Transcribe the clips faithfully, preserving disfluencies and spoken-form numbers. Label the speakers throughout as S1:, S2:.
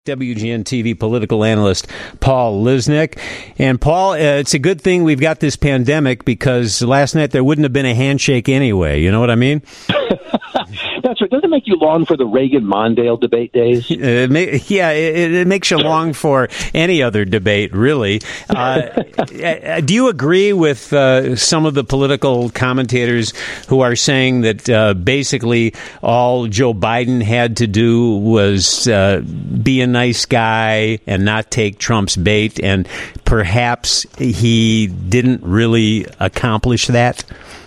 S1: W G N T V political analyst Paul Lisnek. And Paul, uh, it's a good thing we've got this pandemic, because last night there wouldn't have been a handshake anyway. You know what I mean?
S2: That's right. Doesn't it make you long for the Reagan-Mondale debate days?
S1: Uh, may, yeah, it, it makes you long for any other debate, really. Uh, do you agree with uh, some of the political commentators who are saying that uh, basically all Joe Biden had to do was uh, be a nice guy and not take Trump's bait, and perhaps he didn't really accomplish that?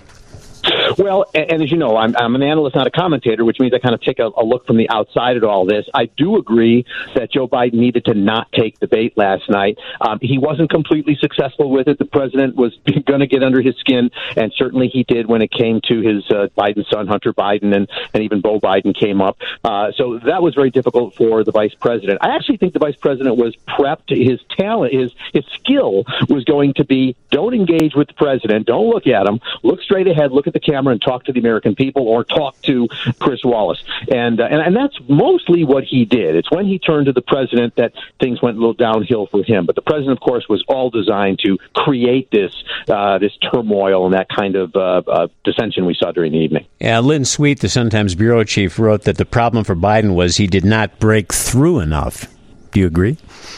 S2: Well, and, and as you know, I'm, I'm an analyst, not a commentator, which means I kind of take a, a look from the outside at all this. I do agree that Joe Biden needed to not take the bait last night. Um, he wasn't completely successful with it. The president was going to get under his skin, and certainly he did when it came to his uh, Biden son, Hunter Biden, and, and even Beau Biden came up. Uh, so that was very difficult for the vice president. I actually think the vice president was prepped. His talent, his, his skill was going to be, don't engage with the president, don't look at him, look straight ahead, look at the camera and talk to the American people, or talk to Chris Wallace. And, uh, and and that's mostly what he did. It's when he turned to the president that things went a little downhill for him. But the president, of course, was all designed to create this uh, this turmoil and that kind of uh, uh, dissension we saw during the evening.
S1: Yeah, Lynn Sweet, the Sun-Times bureau chief, wrote that the problem for Biden was he did not break through enough. Do you agree?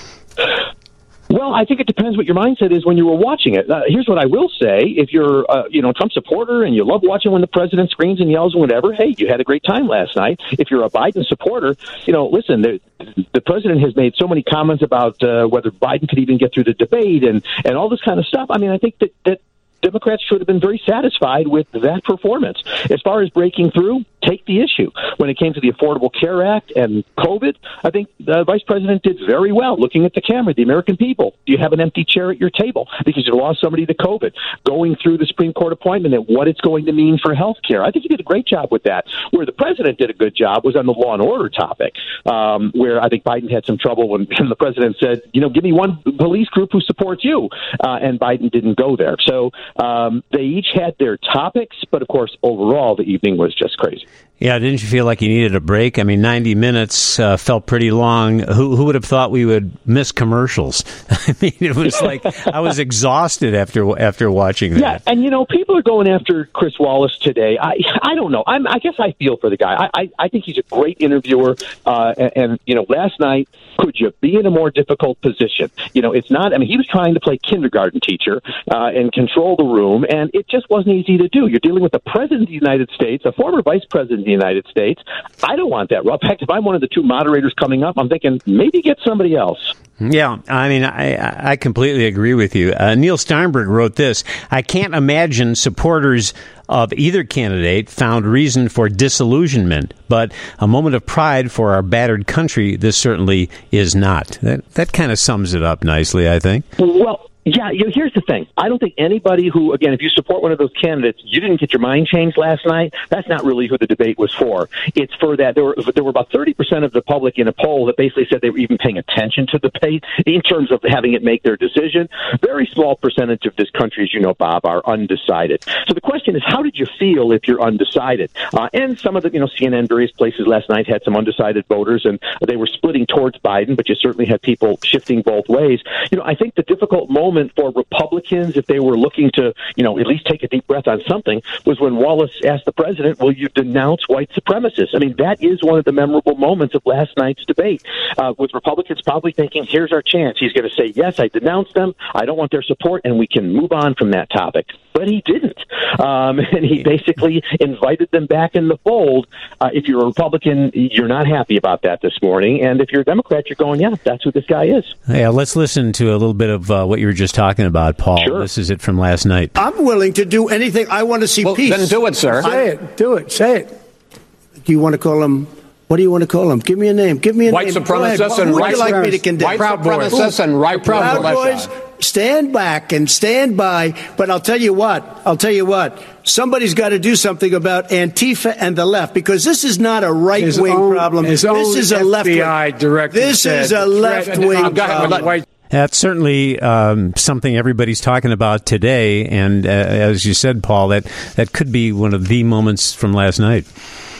S2: Well, I think it depends what your mindset is when you were watching it. Uh, here's what I will say. If you're uh, you know, a Trump supporter and you love watching when the president screams and yells and whatever, hey, you had a great time last night. If you're a Biden supporter, you know, listen, the, the president has made so many comments about uh, whether Biden could even get through the debate and, and all this kind of stuff. I mean, I think that, that Democrats should have been very satisfied with that performance. As far as breaking through, take the issue. When it came to the Affordable Care Act and COVID, I think the vice president did very well looking at the camera, the American people. Do you have an empty chair at your table because you lost somebody to COVID? Going through the Supreme Court appointment and what it's going to mean for health care. I think he did a great job with that. Where the president did a good job was on the law and order topic, um, where I think Biden had some trouble when, when the president said, you know, give me one police group who supports you. Uh, and Biden didn't go there. So um, they each had their topics, but of course, overall, the evening was just crazy.
S1: Yeah, didn't you feel like you needed a break? I mean, ninety minutes uh, felt pretty long. Who who would have thought we would miss commercials? I mean, it was like I was exhausted after after watching that.
S2: Yeah, and you know, people are going after Chris Wallace today. I I don't know. I'm, I guess I feel for the guy. I I, I think he's a great interviewer. Uh, and, and you know, last night, could you be in a more difficult position? You know, it's not. I mean, he was trying to play kindergarten teacher uh, and control the room, and it just wasn't easy to do. You're dealing with the president of the United States, a former vice president. The United States. I don't want that. In fact, if I'm one of the two moderators coming up, I'm thinking maybe get somebody else.
S1: Yeah, I mean, I, I completely agree with you. Uh, Neil Steinberg wrote this: I can't imagine supporters of either candidate found reason for disillusionment, but a moment of pride for our battered country, this certainly is not. That, that kind of sums it up nicely, I think.
S2: Well, yeah, you know, here's the thing. I don't think anybody who, again, if you support one of those candidates, you didn't get your mind changed last night. That's not really who the debate was for. It's for that there were there were about thirty percent of the public in a poll that basically said they were even paying attention to the debate in terms of having it make their decision. Very small percentage of this country, as you know, Bob, are undecided. So the question is, how did you feel if you're undecided? Uh, and some of the, you know, C N N, various places last night had some undecided voters, and they were splitting towards Biden, but you certainly had people shifting both ways. You know, I think the difficult moment for Republicans, if they were looking to, you know, at least take a deep breath on something, was when Wallace asked the president, will you denounce white supremacists? I mean, that is one of the memorable moments of last night's debate, uh, with Republicans probably thinking, here's our chance. He's going to say, yes, I denounce them. I don't want their support, and we can move on from that topic. But he didn't. Um, and he basically invited them back in the fold. Uh, if you're a Republican, you're not happy about that this morning. And if you're a Democrat, you're going, yeah, that's who this guy is.
S1: Yeah, let's listen to a little bit of uh, what you were just talking about, Paul.
S2: Sure.
S1: This is it from last night.
S3: I'm willing to do anything. I want to see
S4: well,
S3: peace.
S4: Then do it, sir.
S3: Say it. Do it. Say it. Do you want to call him? What do you want to call him? Give me a name. Give me a
S4: white
S3: name.
S4: Supremacists and
S3: Who would
S4: right
S3: you like me to condemn?
S4: White Proud supremacists and right
S3: Proud Boys. Stand back and stand by. But I'll tell you what. I'll tell you what. Somebody's got to do something about Antifa and the left, because this is not a right-wing problem. This is a left-wing. This is a left-wing problem.
S1: That's certainly um, something everybody's talking about today, and uh, as you said, Paul, that, that could be one of the moments from last night.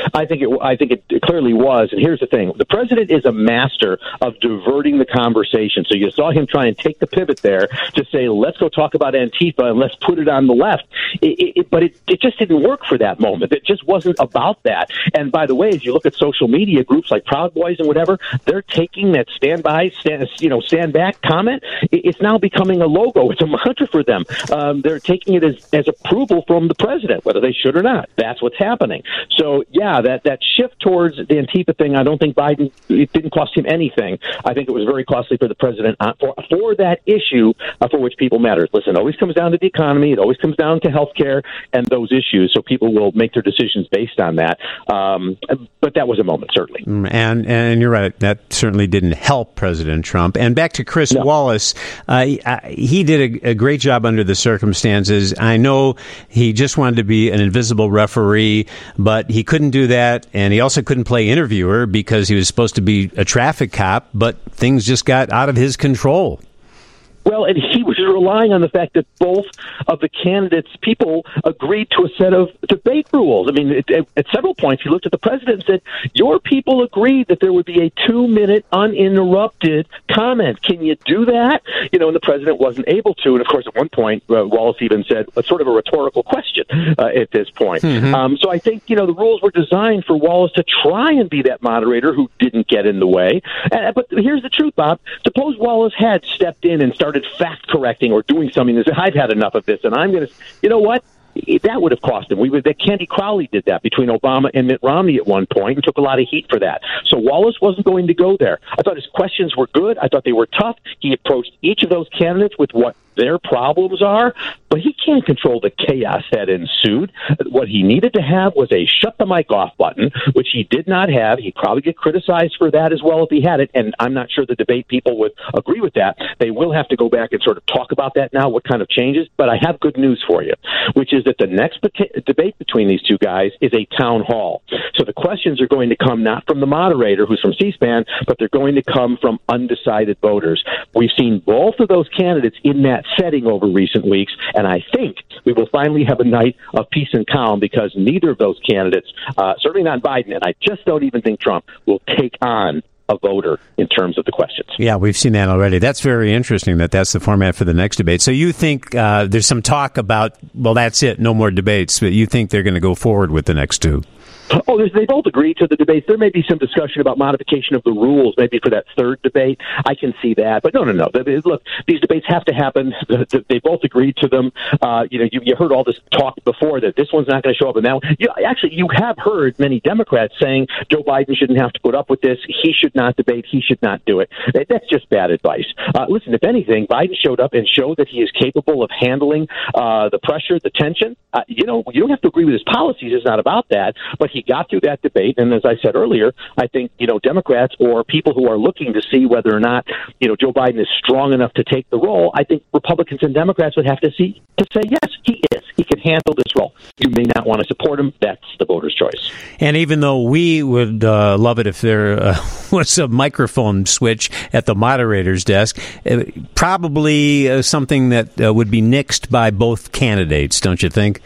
S2: I think it. I think it clearly was. And here's the thing: the president is a master of diverting the conversation. So you saw him try and take the pivot there to say, "Let's go talk about Antifa and let's put it on the left." It, it, but it, it just didn't work for that moment. It just wasn't about that. And by the way, as you look at social media groups like Proud Boys and whatever, they're taking that stand by, stand, you know, stand back comment. It, it's now becoming a logo. It's a mantra for them. Um, they're taking it as, as approval from the president, whether they should or not. That's what's happening. So, yeah, that, that shift towards the Antifa thing, I don't think Biden, it didn't cost him anything. I think it was very costly for the president uh, for, for that issue uh, for which people matter. Listen, it always comes down to the economy. It always comes down to health care and those issues. So people will make their decisions based on that. Um, but that was a moment, certainly.
S1: And and you're right. That certainly didn't help President Trump. And back to Chris no. Wallace, uh, he did a, a great job under the circumstances. I know he just wanted to be an invisible referee, but he couldn't do that. And he also couldn't play interviewer because he was supposed to be a traffic cop, but things just got out of his control.
S2: Well, and he was relying on the fact that both of the candidates, people agreed to a set of debate rules. I mean, it, at several points, he looked at the president and said, your people agreed that there would be a two-minute uninterrupted comment. Can you do that? You know, and the president wasn't able to. And, of course, at one point, uh, Wallace even said, it's sort of a rhetorical question uh, at this point. Mm-hmm. Um, so I think, you know, the rules were designed for Wallace to try and be that moderator who didn't get in the way. Uh, but here's the truth, Bob. Suppose Wallace had stepped in and started fact correcting or doing something that said, I've had enough of this, and I'm going to, you know what? That would have cost him. We would. That Candy Crowley did that between Obama and Mitt Romney at one point and took a lot of heat for that. So Wallace wasn't going to go there. I thought his questions were good. I thought they were tough. He approached each of those candidates with what their problems are, but he can't control the chaos that ensued. What he needed to have was a shut the mic off button, which he did not have. He'd probably get criticized for that as well if he had it, and I'm not sure the debate people would agree with that. They will have to go back and sort of talk about that now, what kind of changes, but I have good news for you, which is that the next bet- debate between these two guys is a town hall. So the questions are going to come not from the moderator, who's from C-SPAN, but they're going to come from undecided voters. We've seen both of those candidates in that setting over recent weeks, and I think we will finally have a night of peace and calm because neither of those candidates, uh, certainly not Biden, and I just don't even think Trump, will take on a voter in terms of the questions.
S1: Yeah, we've seen that already. That's very interesting that that's the format for the next debate. So you think uh, there's some talk about, well, that's it, no more debates, but you think they're going to go forward with the next two?
S2: Oh, they both agreed to the debates. There may be some discussion about modification of the rules, maybe for that third debate. I can see that. But no, no, no. Look, these debates have to happen. They both agreed to them. Uh, you know, you, you heard all this talk before that this one's not going to show up. And now, you, actually, you have heard many Democrats saying Joe Biden shouldn't have to put up with this. He should not debate. He should not do it. That's just bad advice. Uh, listen, if anything, Biden showed up and showed that he is capable of handling uh, the pressure, the tension. Uh, you know, you don't have to agree with his policies. It's not about that. But he got through that debate, and as I said earlier, I think, you know, Democrats or people who are looking to see whether or not, you know, Joe Biden is strong enough to take the role, I think Republicans and Democrats would have to see to say, yes, he is. He can handle this role. You may not want to support him. That's the voter's choice.
S1: And even though we would uh, love it if there uh, was a microphone switch at the moderator's desk, uh, probably uh, something that uh, would be nixed by both candidates, don't you think?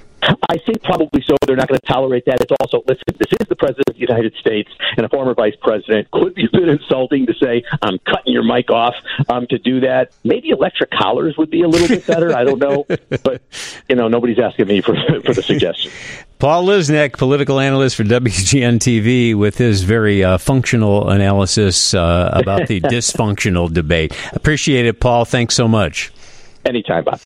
S2: I think probably so. They're not going to tolerate that. It's also, listen, this is the president of the United States and a former vice president. Could be a bit insulting to say, I'm cutting your mic off um, to do that. Maybe electric collars would be a little bit better. I don't know. But, you know, nobody's asking me for, for the suggestion.
S1: Paul Lisnek, political analyst for W G N T V, with his very uh, functional analysis uh, about the dysfunctional debate. Appreciate it, Paul. Thanks so much.
S2: Anytime, Bob.